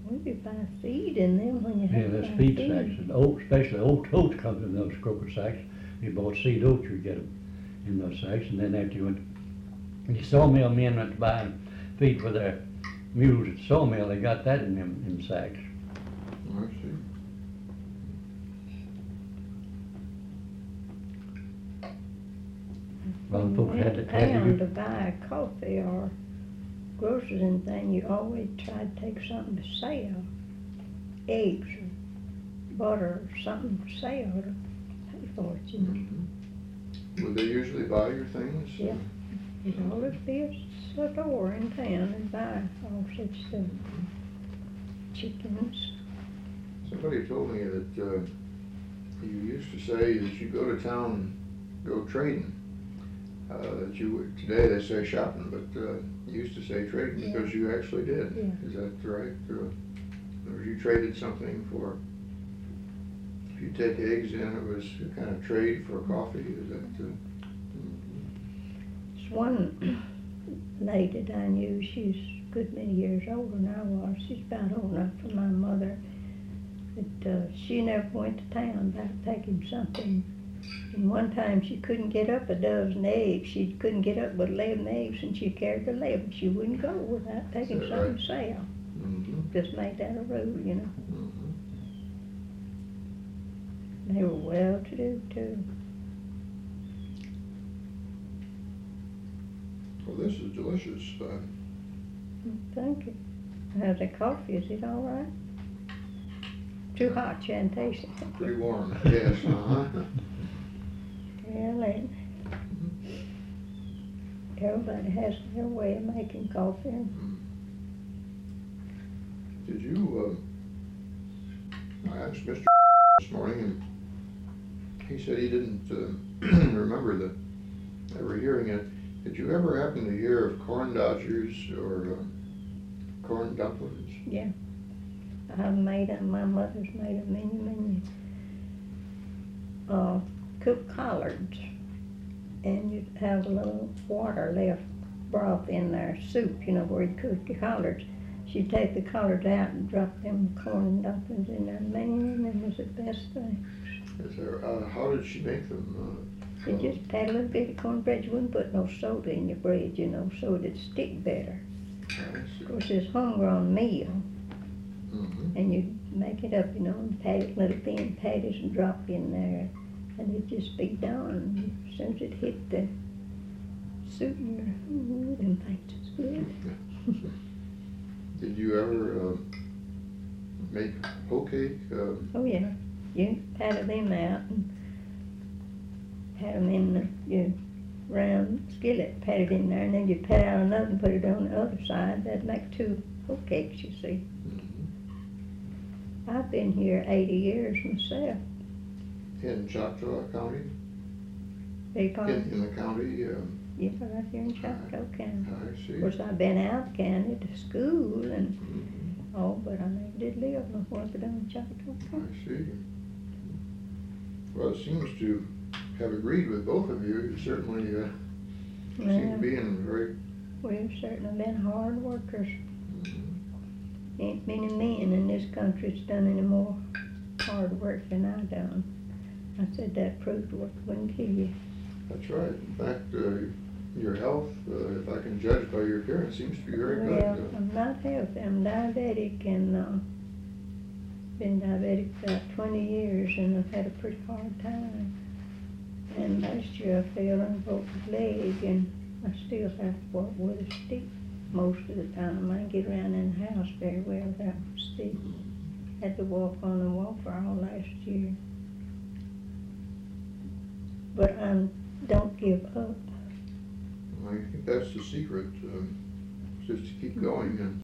Well, you buy feed in them when you Yeah, have to that's buy feed feed. sacks, and oat, especially oats comes in those croaker sacks. You bought seed oats, you get them in those sacks, and then after you went, the sawmill men went to buy feed for their mules at the sawmill, they got that in them sacks. I see. Well, the folks had to Town to do. buy coffee or groceries and thing, you always try to take something to sell. Eggs or butter or something to sell to pay for it, you know. Mm-hmm. Would they usually buy your things? Yeah. There'd always be a store in town and buy all such stuff. Chickens. Somebody told me that you used to say that you go to town and go trading. That you would, today they say shopping, but you used to say trading because you actually did. Yeah. Is that right? Or you traded something for, if you take eggs in, it was a kind of trade for coffee, is that? There's one lady that I knew, she's a good many years older than I was. She's about old enough for my mother. But she never went to town without taking something. And one time she couldn't get up a dozen eggs. She couldn't get up but 11 eggs, and she carried the 11. She wouldn't go without taking Is that something right? to sell. Mm-hmm. Just made that a rule, you know. Mm-hmm. They were well-to-do too. Well, this is delicious. Thank you. How's the coffee? Is it all right? Too hot, you hadn't tasted it. Pretty warm, yes. Uh-huh. Well, everybody has their way of making coffee. Did you, I asked Mr. this morning, and he said he didn't remember ever hearing it. Did you ever happen to hear of corn dodgers or corn dumplings? Yeah. I've made them, my mother's made them many cooked collards. And you'd have a little water left broth in there, soup, you know, where you'd cook the collards. She'd take the collards out and drop them corn dumplings in there. Man, them was the best thing. Is there, how did she make them? You just pat a little bit of cornbread. You wouldn't put no soda in your bread, you know, so it'd stick better. Of course, it's homegrown meal. Mm-hmm. And you make it up, you know, and pat it, little thin patties and drop in there. And it'd just be done. As soon as it hit the soup, ooh, them things is good. Did you ever make hoe cake? Oh, yeah. You pat them out and pat them in the round skillet, pat it in there, and then you pat out another and put it on the other side. That'd make two hoe cakes, you see. Mm-hmm. I've been here 80 years myself. In Choctaw County? Big part. In the county? Yeah, right here in Choctaw County. I see. Of course, I've been out of county to school and Mm-hmm. all, but I never did live nowhere but in Choctaw County. I see. Well, it seems to have agreed with both of you. You certainly seem to be in very... We've certainly been hard workers. Mm-hmm. Ain't many men in this country that's done any more hard work than I done. I said that proved work wouldn't kill you. That's right. In fact, your health, if I can judge by your appearance, seems to be very Well, good. I'm not healthy. I'm diabetic and been diabetic for about 20 years, and I've had a pretty hard time. And last year I fell and broke my leg, and I still have to walk with a stick most of the time. I get around in the house very well without a stick. Had to walk on the walker all last year. But I don't give up. I think that's the secret, just to keep going and